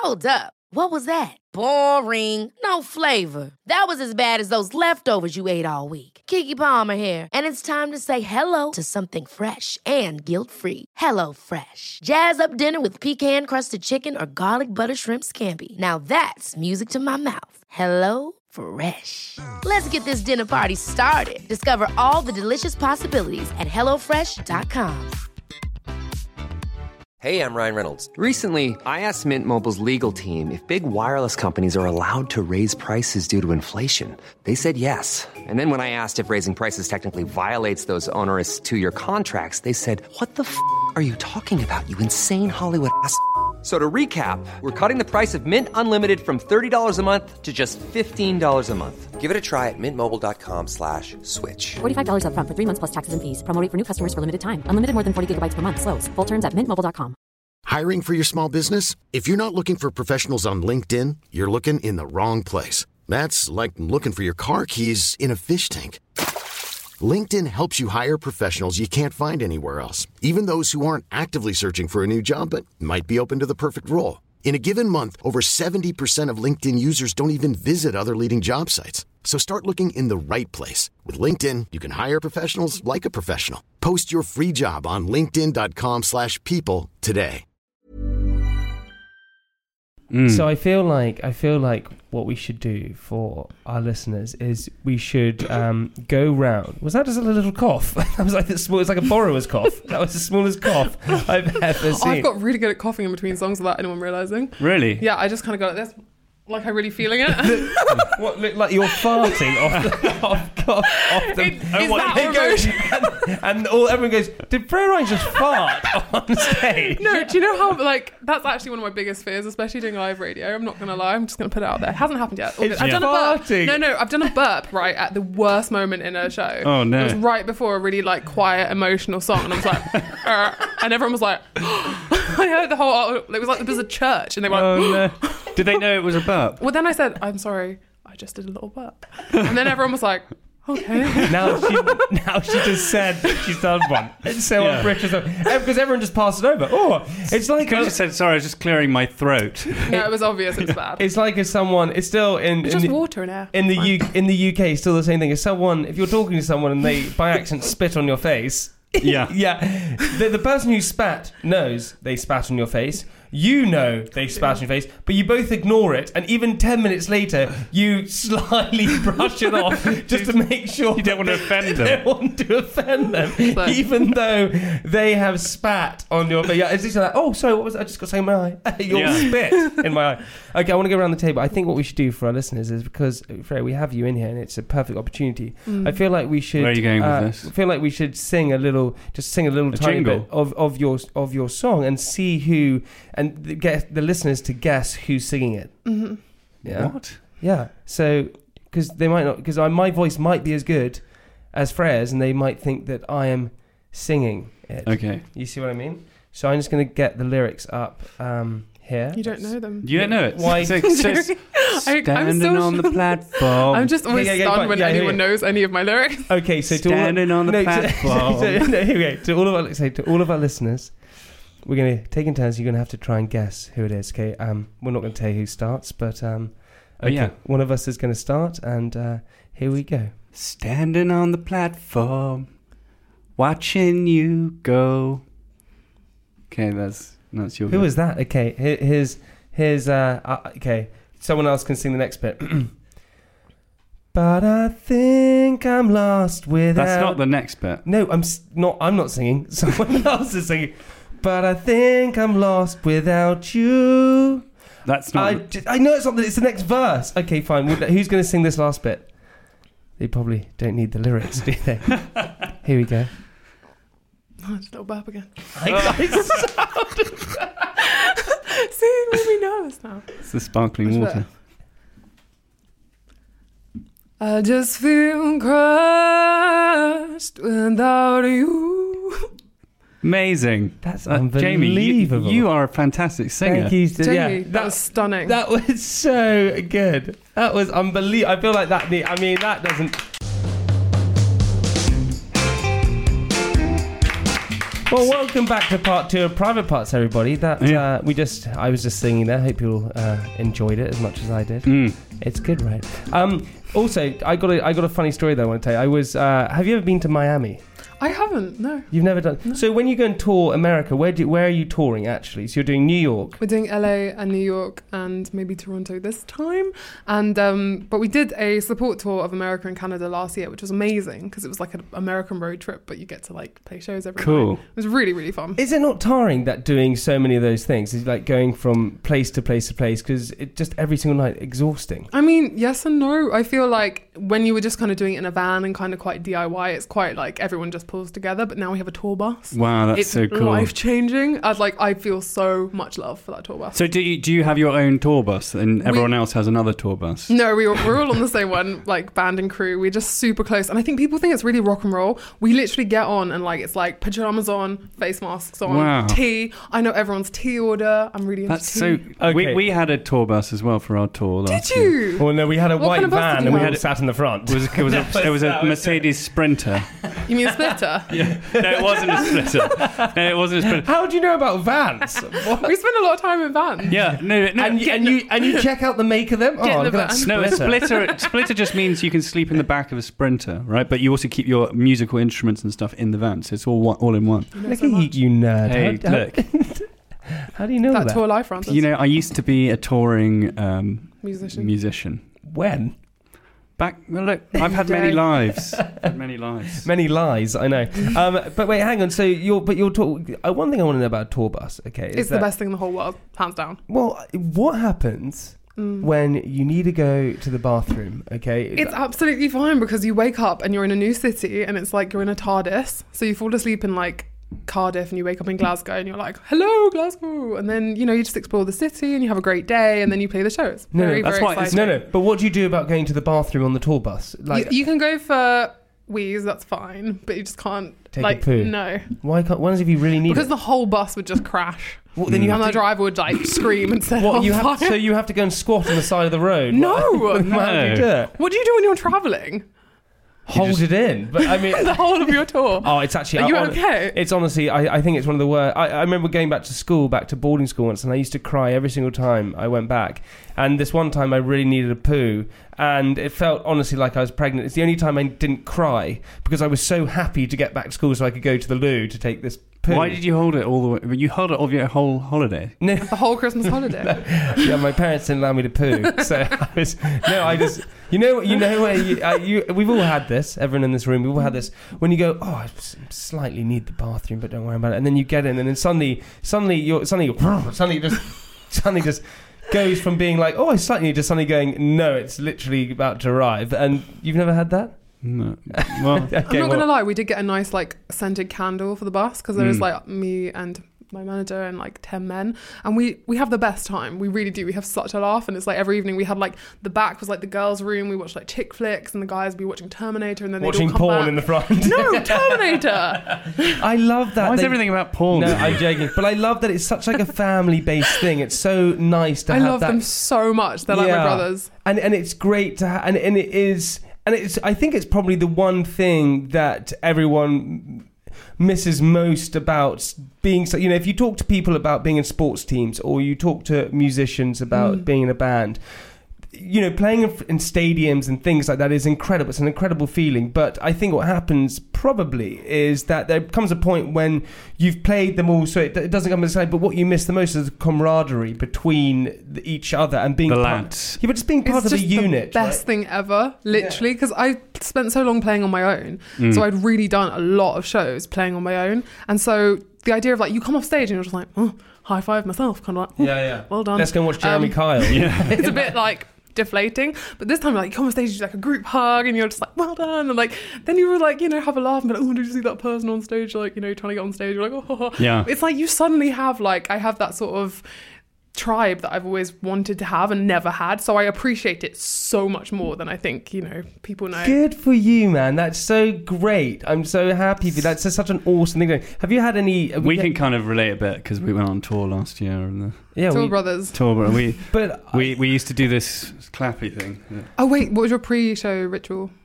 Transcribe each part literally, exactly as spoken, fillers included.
Hold up. What was that? Boring. No flavor. That was as bad as those leftovers you ate all week. Keke Palmer here, and it's time to say hello to something fresh and guilt-free. Hello Fresh. Jazz up dinner with pecan-crusted chicken or garlic butter shrimp scampi. Now that's music to my mouth. Hello Fresh. Let's get this dinner party started. Discover all the delicious possibilities at hello fresh dot com. Hey, I'm Ryan Reynolds. Recently, I asked Mint Mobile's legal team if big wireless companies are allowed to raise prices due to inflation. They said yes. And then when I asked if raising prices technically violates those onerous two-year contracts, they said, what the f*** are you talking about, you insane Hollywood ass f- So to recap, we're cutting the price of Mint Unlimited from thirty dollars a month to just fifteen dollars a month. Give it a try at mintmobile.com slash switch. forty-five dollars up front for three months plus taxes and fees. Promo rate for new customers for limited time. Unlimited more than forty gigabytes per month. Slows full terms at mint mobile dot com. Hiring for your small business? If you're not looking for professionals on LinkedIn, you're looking in the wrong place. That's like looking for your car keys in a fish tank. LinkedIn helps you hire professionals you can't find anywhere else, even those who aren't actively searching for a new job but might be open to the perfect role. In a given month, over seventy percent of LinkedIn users don't even visit other leading job sites. So start looking in the right place. With LinkedIn, you can hire professionals like a professional. Post your free job on linkedin.com slash people today. Mm. So I feel like I feel like what we should do for our listeners is we should um, go round. Was that just a little cough? That was like the small. It was like a borrower's cough. That was the smallest cough I've ever seen. Oh, I've got really good at coughing in between songs without anyone realising. Really? Yeah, I just kind of go like this. Like I'm really feeling it. What, look like you're farting off the, off, off, off the... It, oh, what, that goes, and, and all, everyone goes, did Freya Ryan just fart on stage? No, do you know how, like, that's actually one of my biggest fears, especially doing live radio. I'm not going to lie. I'm just going to put it out there. It hasn't happened yet. It's I've done farting. a burp. No, no, I've done a burp, right, at the worst moment in a show. Oh, no. It was right before a really, like, quiet, emotional song. And I was like, uh, and everyone was like, I heard the whole, it was like there was a church. And they were like, oh, no. Did they know it was a burp? Well, then I said, I'm sorry, I just did a little burp. And then everyone was like, okay. Now she, now she just said she's done one. It's so Yeah. British, because everyone just passed it over. Oh, it's like Could have just said, sorry, I was just clearing my throat. No, it was obvious it was bad. It's like if someone, it's still in, It's in just the, water and air. in the Fine. U, in the U K. Still the same thing. If someone, if you're talking to someone and they by accident spit on your face, Yeah. yeah, the, the person who spat knows they spat on your face. You know they spat on your face, but you both ignore it, and even ten minutes later, you slyly brush it off just to make sure You don't want to offend you them. don't want to offend them, So- even though they have spat on your face. Yeah, it's just like, oh, sorry, what was that? I just got something in my eye. Your Yeah. spit in my eye. Okay, I want to go around the table. I think what we should do for our listeners is, because Freya, we have you in here, and it's a perfect opportunity. Mm. I feel like we should. Where are you going with uh, this? I feel like we should sing a little, just sing a little A tiny jingle? bit of, of your of your song, and see who, and th- get the listeners to guess who's singing it. Mm-hmm. Yeah. What? Yeah. So, because they might not, because my voice might be as good as Freya's, and they might think that I am singing it. Okay. You see what I mean? So I'm just going to get the lyrics up um, here. You don't know them. You don't know it? Why- So it's just I- I'm standing so on the sure- platform. I'm just always Yeah, yeah, yeah, stunned fine. when Yeah, anyone yeah, yeah. knows any of my lyrics. Okay, so to all, Standing on the no, platform. To, to, no, here we go. To all of our, so to all of our listeners, we're going to take in turns. You're going to have to try and guess who it is. Okay, um, we're not going to tell you who starts, but um, Oh, okay, yeah. one of us is going to start, and uh, here we go. Standing on the platform, watching you go. Okay, that's that's your. Who was that? Okay, here, here's here's uh, uh, okay. Someone else can sing the next bit. But I think I'm lost without. That's not the next bit. No, I'm s- not. I'm not singing. Someone else is singing. But I think I'm lost without you. That's not. I, j- I know it's not. The, it's the next verse. Okay, fine. Well, who's going to sing this last bit? They probably don't need the lyrics, do they? Here we go. Oh, it's a little burp again. I, See, it made me nervous now. It's the sparkling Much water. better. I just feel crushed without you. Amazing. That's Uh, Jamie, you, unbelievable. you are a fantastic singer. Thank you. Jamie, yeah, that was stunning. That was so good. That was unbelievable. I feel like that. need- I mean, that doesn't. Well, welcome back to part two of Private Parts, everybody. That Yeah. uh, we just, I was just singing there. Hope you all uh, enjoyed it as much as I did. Mm. It's good, right? Um, also, I got a, I got a funny story that I want to tell you. I was, uh, have you ever been to Miami? I haven't, no. You've never done. No. So when you go and tour America, where do where are you touring actually? So you're doing New York. We're doing L A and New York and maybe Toronto this time. And um, but we did a support tour of America and Canada last year, which was amazing because it was like an American road trip, but you get to like play shows every Cool. night. It was really, really fun. Is it not tiring that doing so many of those things? Is like going from place to place to place because it just every single night exhausting. I mean, yes and no. I feel like when you were just kind of doing it in a van and kind of quite D I Y, it's quite like everyone just pulls together. But now we have a tour bus. Wow, that's it's so cool. life changing. I'd like I feel so much love for that tour bus. So do you, do you have your own tour bus and everyone We- else has another tour bus? No, we, we're all on the same one, like band and crew. We're just super close. And I think people think it's really rock and roll. We literally get on and like it's like pajamas on, face masks on, Wow. tea. I know everyone's tea order. I'm really into That's so. tea. Okay. We we had a tour bus as well for our tour. Did Last year. you? Well, no, we had a What white kind of bus van did you and we have? all sat in the front. It was it was a, it was a Mercedes Sprinter. You mean a splitter? Yeah. No, it wasn't a Sprinter. No, it wasn't a Sprinter. How do you know about vans? What? We spend a lot of time in vans. Yeah, no, no. And, you, get and you and you check out the make of them. Get in Oh, the look at that van. No, a splitter. splitter. Splitter just means you can sleep in the back of a Sprinter, right? But you also keep your musical instruments and stuff in the van, so it's all one, all in one. You know Look so at you, much. you nerd. Hey, how, look. How, how do you know that? That tour life runs. You know, I used to be a touring um, musician. musician. When? Back, well, look, I've had many lives. I've had many lives. Many lies, I know. Um, but wait, hang on. So you're, but you're tour. Uh, one thing I want to know about a tour bus, okay? Is It's the that, best thing in the whole world, hands down. Well, what happens Mm. when you need to go to the bathroom? Okay, It's absolutely fine because you wake up and you're in a new city and it's like you're in a TARDIS. So you fall asleep in like Cardiff and you wake up in Glasgow and you're like, hello, Glasgow. And then, you know, you just explore the city and you have a great day and then you play the shows. No, no, very, that's very why it's- exciting. no, no. But what do you do about going to the bathroom on the tour bus? Like, you, you can go for wheeze, that's fine. But you just can't, Take a like, poo. no. why can't? When if you really need Because it? the whole bus would just crash. Well, then you And have the to. driver would like scream and set What on you have? fire. So you have to go and squat on the side of the road. No. What- How do you do it? What do you do when you're travelling? Hold just- it in. But I mean, The whole of your tour. oh, it's actually. Are you I- okay? It's honestly, I, I think it's one of the worst. I, I remember going back to school, back to boarding school once, and I used to cry every single time I went back. And this one time I really needed a poo, and it felt honestly like I was pregnant. It's the only time I didn't cry because I was so happy to get back to school so I could go to the loo to take this poo. Why did you hold it all the way? You held it all your whole holiday. No, The whole Christmas holiday. yeah, my parents didn't allow me to poo, so I was no. I just, you know, you know where you, uh, you. We've all had this. Everyone in this room, we've all had this. When you go, oh, I s- slightly need the bathroom, but don't worry about it. And then you get in, and then suddenly, suddenly, you're suddenly, you're, suddenly just, suddenly just goes from being like, oh, I slightly need to suddenly going, no, it's literally about to arrive. And you've never had that? No. Well, Okay, I'm not well, gonna lie, we did get a nice like scented candle for the bus because there was Mm. like me and my manager and like ten men, and we we have the best time. We really do. We have such a laugh, and it's like every evening we had like the back was like the girls' room. We watched like chick flicks, and the guys would be watching Terminator, and then they'd watching all come porn back. in the front. No, Terminator. I love that. why is they- everything about porn? No, I'm joking. But I love that it's such like a family-based thing. It's so nice to I have love that. them so much. They're like my Yeah. brothers. and and it's great to ha- and and it is and it's I think it's probably the one thing that everyone misses most about being so, you know, if you talk to people about being in sports teams or you talk to musicians about Mm. being in a band, you know, playing in, in stadiums and things like that is incredible. It's an incredible feeling. But I think what happens probably is that there comes a point when you've played them all, so it, it doesn't come to the same. But what you miss the most is the camaraderie between the, each other and being The part, lads. yeah, but just being part It's of a just unit. the best right? thing ever, literally, because I spent so long playing on my own. Mm. So I'd really done a lot of shows playing on my own. And so the idea of like, you come off stage and you're just like, oh, high five myself, kind of like, oh, Yeah, yeah. well done. Let's go and watch Jeremy Um, Kyle. Yeah. It's a bit like deflating, but this time like you come on stage, you do like a group hug and you're just like, well done, and like then you were like, you know, have a laugh and be like, oh, did you see that person on stage, like, you know, trying to get on stage, you're like, oh. Yeah. It's like you suddenly have like, I have that sort of tribe that I've always wanted to have and never had, so I appreciate it so much more than I think, you know, people know. Good for you, man. That's so great. I'm so happy for you. That's just such an awesome thing. Have you had any? have We had- can kind of relate a bit because we went on tour last year and the yeah, Tour we, Brothers. tour. But we but we we used to do this clappy thing. Yeah. Oh wait, what was your pre-show ritual?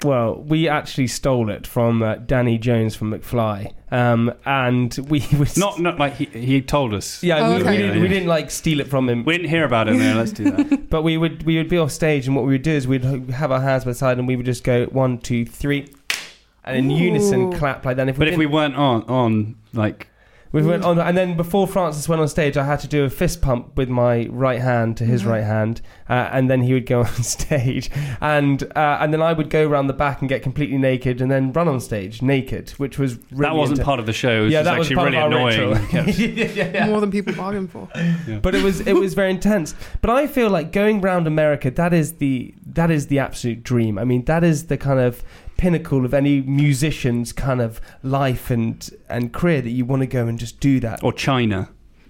Well, we actually stole it from uh, Danny Jones from McFly, um, and we was Not not like he, he told us. Yeah, Oh, we, okay. we, didn't, Yeah, we yeah. didn't like steal it from him. We didn't hear about it there. Let's do that. But we would we would be off stage, and what we would do is we'd have our hands by the side, and we would just go one, two, three, and in Ooh. unison clap like that. And if we But if we didn't- weren't on on like we went on, and then before Francis went on stage, I had to do a fist pump with my right hand to his Mhm. right hand, uh, and then he would go on stage, and uh, and then I would go around the back and get completely naked, and then run on stage naked, which was really that wasn't inten- part of the show. It was yeah, just that was actually part really of our annoying. ritual. Yeah. yeah, yeah. More than people bargain for. But it was it was very intense. But I feel like going round America, that is the that is the absolute dream. I mean, that is the kind of pinnacle of any musician's kind of life and and career, that you want to go and just do that. Or China.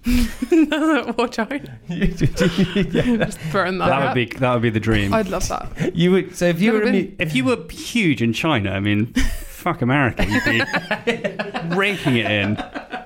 Or China. yeah, Just throwing that That out. would be that would be the dream. I'd love that. you would. So if you Never were a been. mu- If you were huge in China, I mean, fuck America, you'd be raking it in.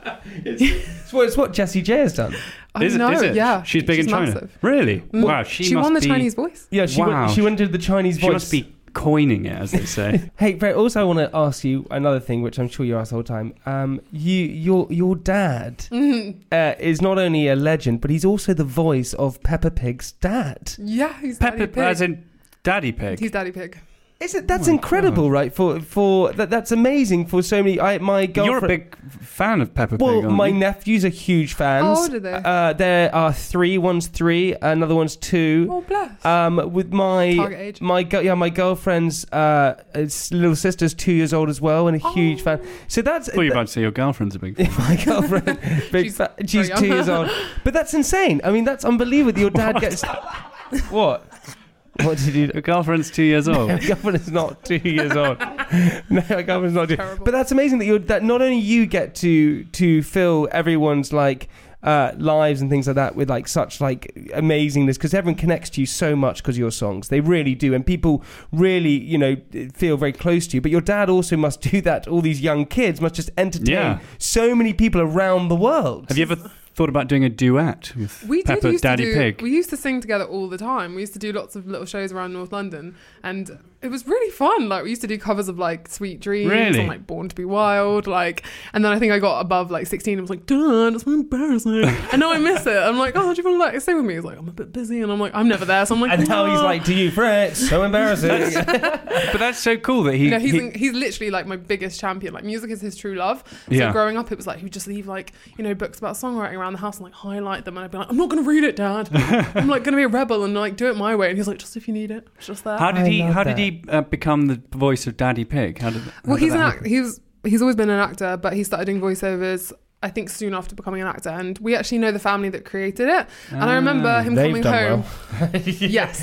it's, what, it's what Jessie J has done. I Is it? know, Is it? yeah. She's big in China. massive. Really? Mm. Wow. She, She must won the be, Chinese Voice. Yeah, she Wow. went, she went to the Chinese She voice. must be coining it, as they say. Hey, Fred, also I want to ask you another thing, which I'm sure you ask the whole time. Um, you, your, your dad Mhm. uh, is not only a legend, but he's also the voice of Peppa Pig's dad. Yeah, he's Daddy Pepper, Pig. as in Daddy Pig. He's Daddy Pig. Is it? That's Oh my incredible, God. right? For for that, that's amazing for so many. I my girlfriend. You're a big fan of Peppa Pig, Well, aren't my you? nephews are huge fans. How old are they? Uh, there are three. One's three. Another one's two. Oh, bless. Um, with my Target age. my go- yeah, my girlfriend's uh, s- little sister's two years old as well, and a huge Oh. fan. So that's I thought you were about to say your girlfriend's a big fan. my girlfriend. Big She's fa- very she's young. two years old. But that's insane. I mean, that's unbelievable. Your dad What? gets what? What did you? Your girlfriend's two years old. My girlfriend is not two years old. No, my girlfriend's not two. Terrible. But that's amazing that you that not only you get to to fill everyone's like uh, lives and things like that with like such like amazingness, because everyone connects to you so much because of your songs. They really do, and people really you know feel very close to you. But your dad also must do that to all these young kids. Must just entertain Yeah. so many people around the world. Have you ever th- thought about doing a duet with We Peppa did used Daddy to do, Pig? We used to sing together all the time. We used to do lots of little shows around North London, and it was really fun. Like we used to do covers of like Sweet Dreams Really? and like Born to Be Wild. Like, and then I think I got above like sixteen. I was like, "Dad, that's really embarrassing." And now I miss it. I'm like, "Oh, do you want to like stay with me?" He's like, "I'm a bit busy," and I'm like, "I'm never there." So I'm like, And now he's "No." like, to you, Fred, it's so embarrassing. But that's so cool that he. No, he's he- he's literally like my biggest champion. Like music is his true love. So Yeah. growing up, it was like he would just leave like you know books about songwriting around the house and like highlight them, and I'd be like, I'm not gonna read it, Dad. I'm like gonna be a rebel and like do it my way. And he's like, just if you need it, it's just there. how did I he? love How that. did he uh, become the voice of Daddy Pig? How did? how well, did he's that an happen? act- he's he's always been an actor, but he started doing voiceovers. I think soon after becoming an actor, and we actually know the family that created it. And I remember him They've coming done home. well. Yes.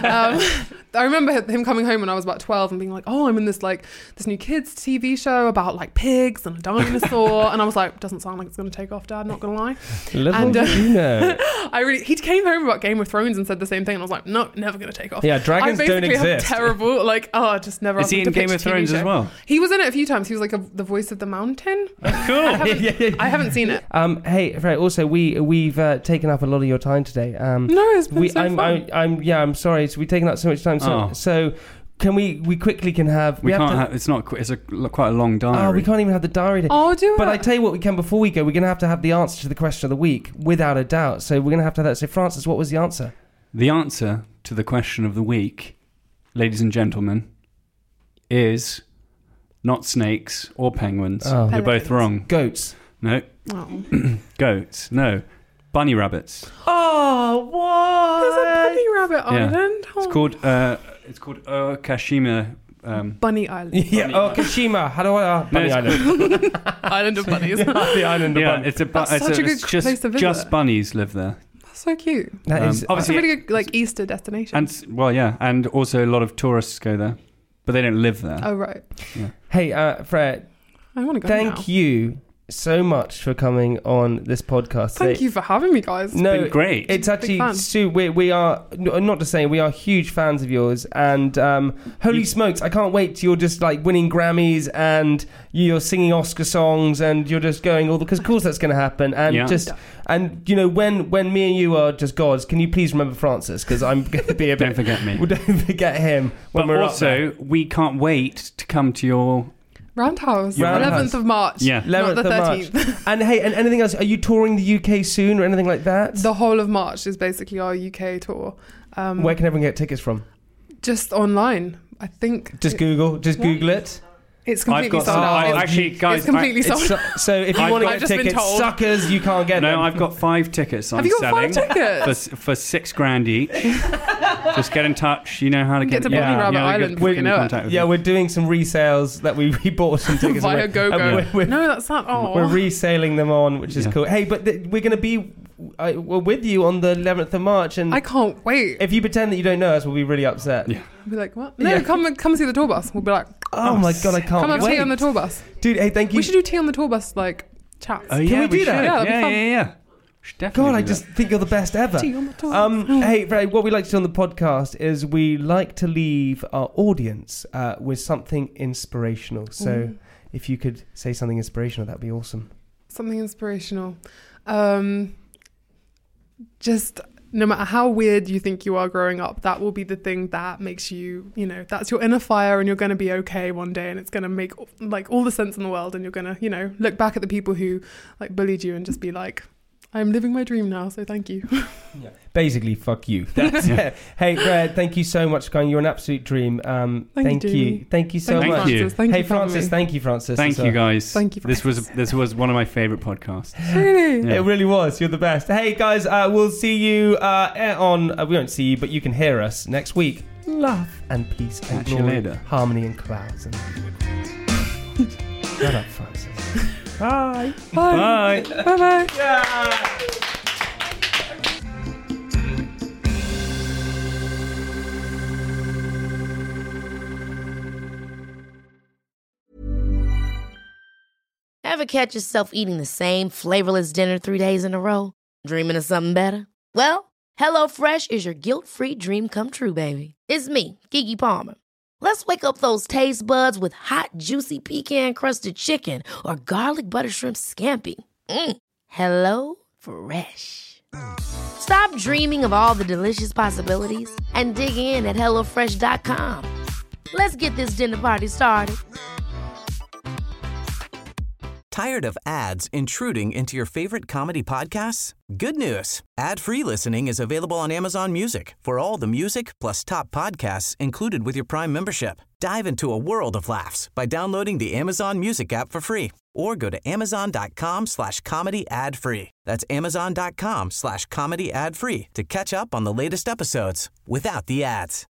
Um, I remember him coming home when I was about twelve and being like, oh, I'm in this like this new kids T V show about like pigs and a dinosaur. And I was like, doesn't sound like it's going to take off, Dad, not going to lie. Little And, uh, did you know. I really, he came home about Game of Thrones and said the same thing. And I was like, no, never going to take off. Yeah, dragons I don't basically have exist. terrible, like, oh, just never Is asked he me in to Game pitch of a T V Thrones as show. well? He was in it a few times. He was like a, the voice of the mountain. Cool. I haven't, Yeah, yeah, yeah. I haven't seen it. Um, hey, Fred, also we we've uh, taken up a lot of your time today. Um, No, it's been we, so I'm, fun. I'm, I'm, yeah, I'm sorry. So we've taken up so much time. So, Oh. so can we, we quickly can have. We, have can't. to, have, it's not. qu- It's a quite a long diary. Oh, we can't even have the diary. Day. Oh, do But it. I tell you what, we can before we go. We're gonna have to have the answer to the question of the week, without a doubt. So we're gonna have to have that. So, Francis, what was the answer? The answer to the question of the week, ladies and gentlemen, is not snakes or penguins. Oh. You're both Pelicans. wrong. Goats. No. Oh. Goats. No. Bunny rabbits. Oh, what? There's a bunny rabbit Yeah. island. It's Oh. called. Uh, it's called Okashima. Um, Bunny Island. Yeah. Oh, Kashima. How do I? Uh, Bunny No, it's- Island. Island of bunnies. the island of yeah, bunny. it's a. Bu- That's it's such a good it's just, place to visit. Just bunnies live there. That's so cute. That Um, is. That's obviously- a really good like Easter destination. And s- well, yeah, and also a lot of tourists go there, but they don't live there. oh right. Hey, uh, Fred. I want to go Thank now. you so much for coming on this podcast. Thank today. you for having me, guys. No, been great. It's actually fan. Sue. We, we are not to say we are huge fans of yours, and um, holy You- smokes, I can't wait till you're just like winning Grammys and you're singing Oscar songs and you're just going all the because of course that's going to happen, and Yeah. just and you know when when me and you are just gods, can you please remember Francis, because I'm going to be a bit. Don't forget me. Well, don't forget him when But we're up there. also, we can't wait to come to your... Roundhouse, Roundhouse. eleventh of March. Yeah. Not the eleventh of March. thirteenth. And hey, and anything else? Are you touring the U K soon or anything like that? The whole of March is basically our U K tour. Um, Where can everyone get tickets from? Just online. I think Just it- Google. Just What? Google it. it's I've completely got... sold out. I, It's- actually, guys... it's completely I, sold So, so if you I've want to got- get I've just been tickets, told. suckers, you can't get them. No, I've got five tickets I'm Have you got selling. five tickets? For, for six grand each. Just get in touch. You know how to Get get... to Bunny Rabbit yeah, Island get, before get you in know it. contact with Yeah, me. we're doing some resales that we, we bought some tickets. Via and we're- GoGo. and we're, we're, No, that's not. Oh, we're reselling them on, which is Yeah. cool. Hey, but th- we're going to be uh, we're with you on the eleventh of March, and I can't wait. if you pretend that you don't know us, we'll be really upset. Yeah. I'll be like, what? No, Yeah. come and- come and see the tour bus. We'll be like, Oh my god, I can't come have wait. tea on the tour bus. Dude, hey, thank you. We should do tea on the tour bus, like chats. Oh, yeah, we do should. that? Yeah, Yeah, that'd be yeah, fun. yeah, yeah. We should definitely God, I do just that. think you're the best ever. Tea on the tour Um, bus. hey, Ray, what we like to do on the podcast is we like to leave our audience uh, with something inspirational. So Ooh. if you could say something inspirational, that'd be awesome. Something inspirational. Um, just no matter how weird you think you are growing up, that will be the thing that makes you, you know, that's your inner fire, and you're going to be okay one day, and it's going to make like all the sense in the world, and you're going to, you know, look back at the people who like bullied you and just be like, I'm living my dream now, so thank you. Basically, fuck you. That's it. Hey, Red, thank you so much for coming. You're an absolute dream. Um, Thank thank you, you. Jamie. Thank you so Thank much. you, Francis. Thank hey, you for having Francis. me. Thank you, Francis. Thank as you, well. guys. Thank you, This was Francis. this was one of my favourite podcasts. Really? Yeah. It really was. You're the best. Hey, guys, uh, we'll see you uh, on... Uh, we won't see you, but you can hear us next week. Love and peace and Catch you glory, later. harmony and clouds. And... Shut up, Francis. Bye. Bye. Bye bye. Yeah. Ever catch yourself eating the same flavorless dinner three days in a row? Dreaming of something better? Well, HelloFresh is your guilt-free dream come true, baby. It's me, Keke Palmer. Let's wake up those taste buds with hot, juicy pecan-crusted chicken or garlic butter shrimp scampi. Mm. Hello Fresh. Stop dreaming of all the delicious possibilities and dig in at hello fresh dot com. Let's get this dinner party started. Tired of ads intruding into your favorite comedy podcasts? Good news. Ad-free listening is available on Amazon Music for all the music plus top podcasts included with your Prime membership. Dive into a world of laughs by downloading the Amazon Music app for free or go to amazon.com slash comedy ad free. That's amazon.com slash comedy ad free to catch up on the latest episodes without the ads.